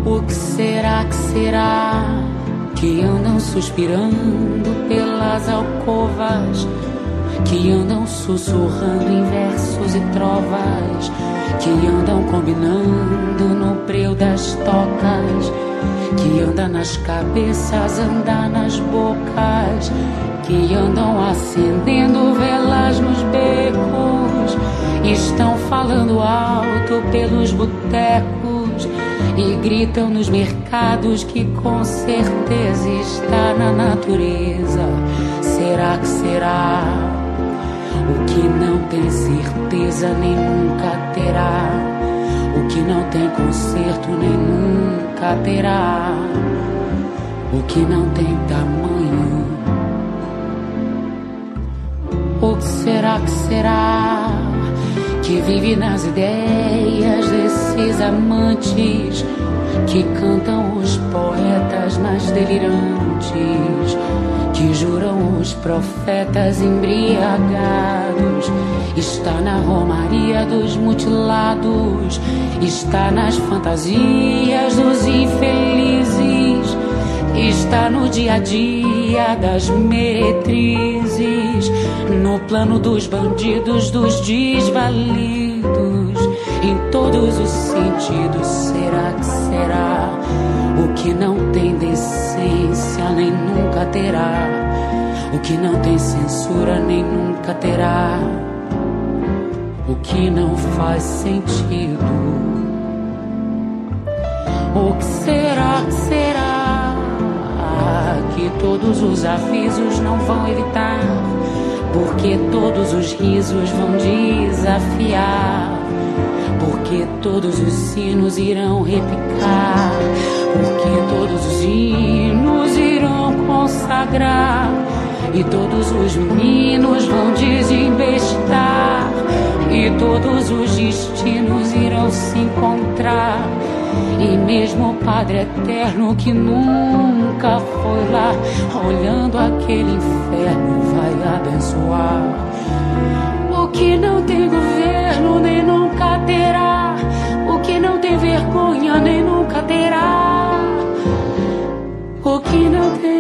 O que será que andam suspirando pelas alcovas, que andam sussurrando em versos e trovas, que andam combinando no breu das tocas, que anda nas cabeças, anda nas bocas, que andam acendendo velas nos becos, estão falando alto pelos botecos e gritam nos mercados que com certeza está na natureza. Será que será? O que não tem certeza nem nunca terá, o que não tem conserto nem nunca terá, o que não tem tamanho. O que será que vive nas ideias desses amantes que cantam os poetas mais delirantes, que juram os profetas embriagados? Está na romaria dos mutilados, está nas fantasias dos infelizes, está no dia a dia das meretrizes, no plano dos bandidos, dos desvalidos, em todos os sentidos. Será que será? O que não tem decência nem nunca terá, o que não tem censura nem nunca terá, o que não faz sentido. O que será que todos os avisos não vão evitar, porque todos os risos vão desafiar, porque todos os sinos irão repicar, porque todos os hinos irão consagrar, e todos os meninos vão desembestar, e todos os destinos irão se encontrar, e mesmo o Padre Eterno que nunca foi lá, olhando aquele inferno, vai abençoar. O que não tem governo nem nunca terá, o que não tem vergonha nem nunca terá, o que não tem